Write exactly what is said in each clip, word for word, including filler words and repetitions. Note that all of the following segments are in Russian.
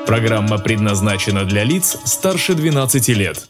Программа предназначена для лиц старше двенадцати лет.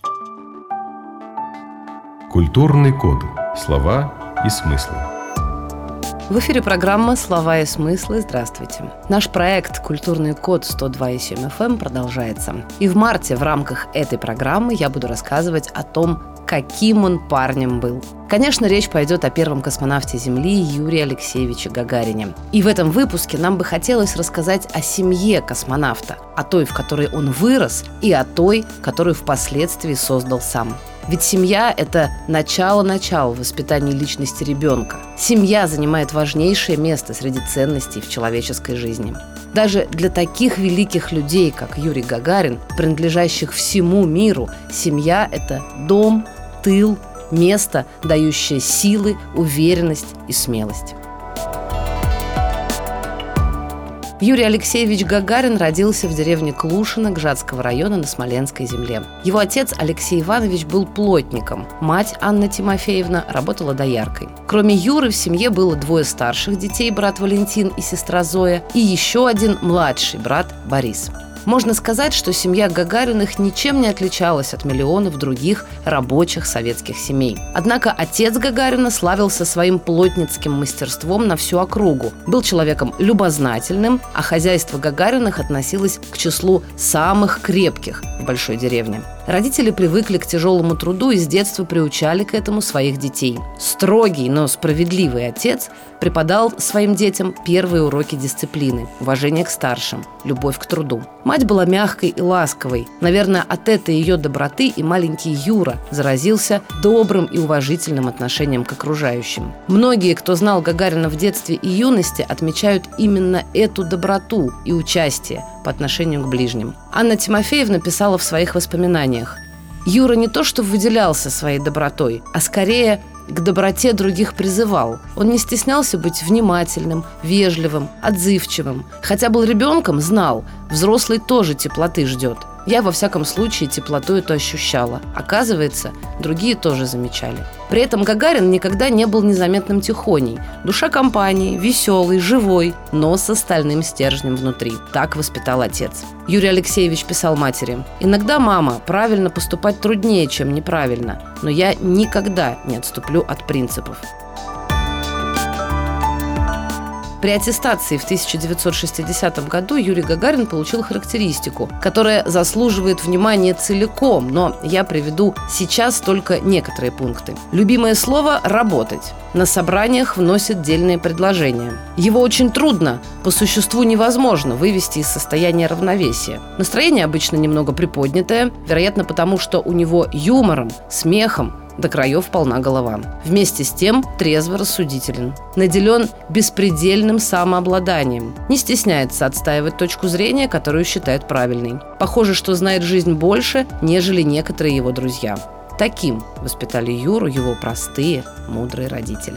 Культурный код. Слова и смыслы. В эфире программа «Слова и смыслы». Здравствуйте. Наш проект «Культурный код» сто два и семь эф эм продолжается. И в марте в рамках этой программы я буду рассказывать о том, каким он парнем был. Конечно, речь пойдет о первом космонавте Земли Юрии Алексеевиче Гагарине. И в этом выпуске нам бы хотелось рассказать о семье космонавта, о той, в которой он вырос, и о той, которую впоследствии создал сам. Ведь семья – это начало-начало воспитания личности ребенка. Семья занимает важнейшее место среди ценностей в человеческой жизни. Даже для таких великих людей, как Юрий Гагарин, принадлежащих всему миру, семья – это дом, тыл, место, дающее силы, уверенность и смелость. Юрий Алексеевич Гагарин родился в деревне Клушино Гжатского района на Смоленской земле. Его отец Алексей Иванович был плотником, мать Анна Тимофеевна работала дояркой. Кроме Юры в семье было двое старших детей, брат Валентин и сестра Зоя, и еще один младший брат Борис. Можно сказать, что семья Гагариных ничем не отличалась от миллионов других рабочих советских семей. Однако отец Гагарина славился своим плотницким мастерством на всю округу, был человеком любознательным, а хозяйство Гагариных относилось к числу самых крепких в большой деревне. Родители привыкли к тяжелому труду и с детства приучали к этому своих детей. Строгий, но справедливый отец преподал своим детям первые уроки дисциплины, уважение к старшим, любовь к труду. Мать была мягкой и ласковой. Наверное, от этой ее доброты и маленький Юра заразился добрым и уважительным отношением к окружающим. Многие, кто знал Гагарина в детстве и юности, отмечают именно эту доброту и участие по отношению к ближним. Анна Тимофеевна писала в своих воспоминаниях: «Юра не то что выделялся своей добротой, а скорее к доброте других призывал. Он не стеснялся быть внимательным, вежливым, отзывчивым. Хотя был ребенком, знал, взрослый тоже теплоты ждет. Я, во всяком случае, теплоту эту ощущала. Оказывается, другие тоже замечали». При этом Гагарин никогда не был незаметным тихоней. Душа компании, веселый, живой, но с стальным стержнем внутри. Так воспитал отец. Юрий Алексеевич писал матери: «Иногда, мама, правильно поступать труднее, чем неправильно, но я никогда не отступлю от принципов». При аттестации в тысяча девятьсот шестидесятом году Юрий Гагарин получил характеристику, которая заслуживает внимания целиком, но я приведу сейчас только некоторые пункты. Любимое слово – работать. На собраниях вносит дельные предложения. Его очень трудно, по существу невозможно вывести из состояния равновесия. Настроение обычно немного приподнятое, вероятно потому, что у него юмором, смехом до краев полна голова. Вместе с тем трезво рассудителен. Наделен беспредельным самообладанием. Не стесняется отстаивать точку зрения, которую считает правильной. Похоже, что знает жизнь больше, нежели некоторые его друзья. Таким воспитали Юру его простые, мудрые родители.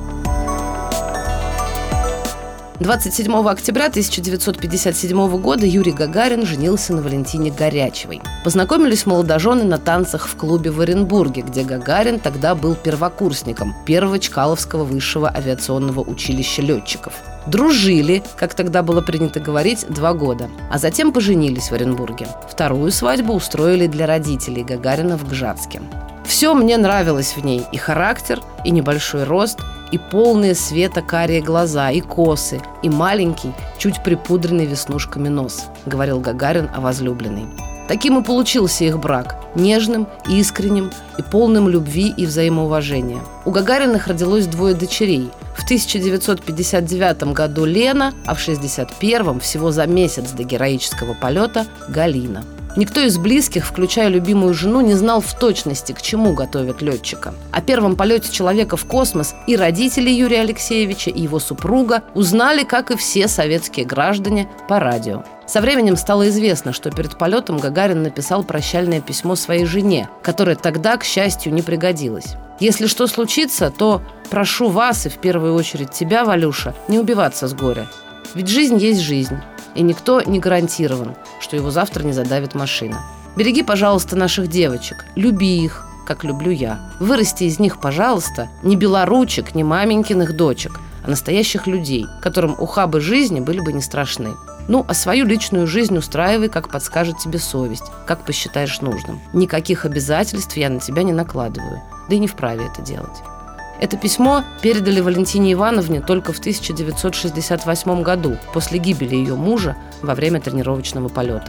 двадцать седьмого октября тысяча девятьсот пятьдесят седьмого года Юрий Гагарин женился на Валентине Горячевой. Познакомились молодожены на танцах в клубе в Оренбурге, где Гагарин тогда был первокурсником первого Чкаловского высшего авиационного училища летчиков. Дружили, как тогда было принято говорить, два года, а затем поженились в Оренбурге. Вторую свадьбу устроили для родителей Гагарина в Гжатске. Все мне нравилось в ней: и характер, и небольшой рост, и полные света карие глаза, и косы, и маленький, чуть припудренный веснушками нос, говорил Гагарин о возлюбленной. Таким и получился их брак – нежным, искренним и полным любви и взаимоуважения. У Гагариных родилось двое дочерей. В тысяча девятьсот пятьдесят девятом году Лена, а в шестьдесят первом, всего за месяц до героического полета, Галина. Никто из близких, включая любимую жену, не знал в точности, к чему готовят летчика. О первом полете человека в космос и родители Юрия Алексеевича, и его супруга узнали, как и все советские граждане, по радио. Со временем стало известно, что перед полетом Гагарин написал прощальное письмо своей жене, которое тогда, к счастью, не пригодилось. «Если что случится, то прошу вас, и в первую очередь тебя, Валюша, не убиваться с горя. Ведь жизнь есть жизнь, и никто не гарантирован, что его завтра не задавит машина. Береги, пожалуйста, наших девочек, люби их, как люблю я. Вырасти из них, пожалуйста, не белоручек, не маменькиных дочек, а настоящих людей, которым ухабы жизни были бы не страшны. Ну, а свою личную жизнь устраивай, как подскажет тебе совесть, как посчитаешь нужным. Никаких обязательств я на тебя не накладываю, да и не вправе это делать». Это письмо передали Валентине Ивановне только в тысяча девятьсот шестьдесят восьмом году, после гибели ее мужа во время тренировочного полета.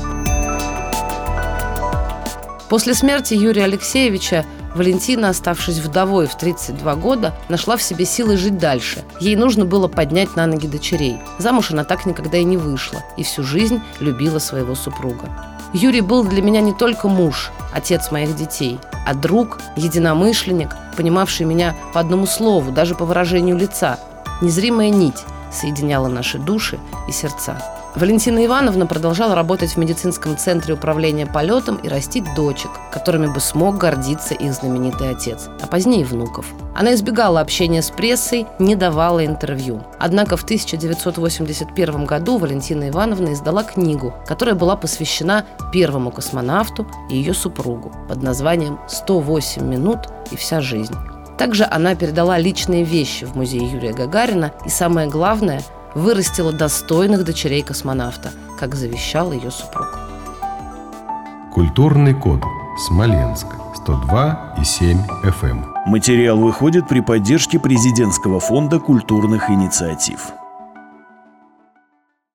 После смерти Юрия Алексеевича Валентина, оставшись вдовой в тридцать два года, нашла в себе силы жить дальше. Ей нужно было поднять на ноги дочерей. Замуж она так никогда и не вышла, и всю жизнь любила своего супруга. Юрий был для меня не только муж, отец моих детей, а друг, единомышленник, понимавший меня по одному слову, даже по выражению лица. Незримая нить соединяла наши души и сердца. Валентина Ивановна продолжала работать в медицинском центре управления полетом и растить дочек, которыми бы смог гордиться их знаменитый отец, а позднее и внуков. Она избегала общения с прессой, не давала интервью. Однако в тысяча девятьсот восемьдесят первом году Валентина Ивановна издала книгу, которая была посвящена первому космонавту и ее супругу под названием «сто восемь минут и вся жизнь». Также она передала личные вещи в музей Юрия Гагарина и, самое главное, вырастила достойных дочерей космонавта, как завещал ее супруг. Культурный код. Смоленск. сто два и семь эф эм. Материал выходит при поддержке президентского фонда культурных инициатив.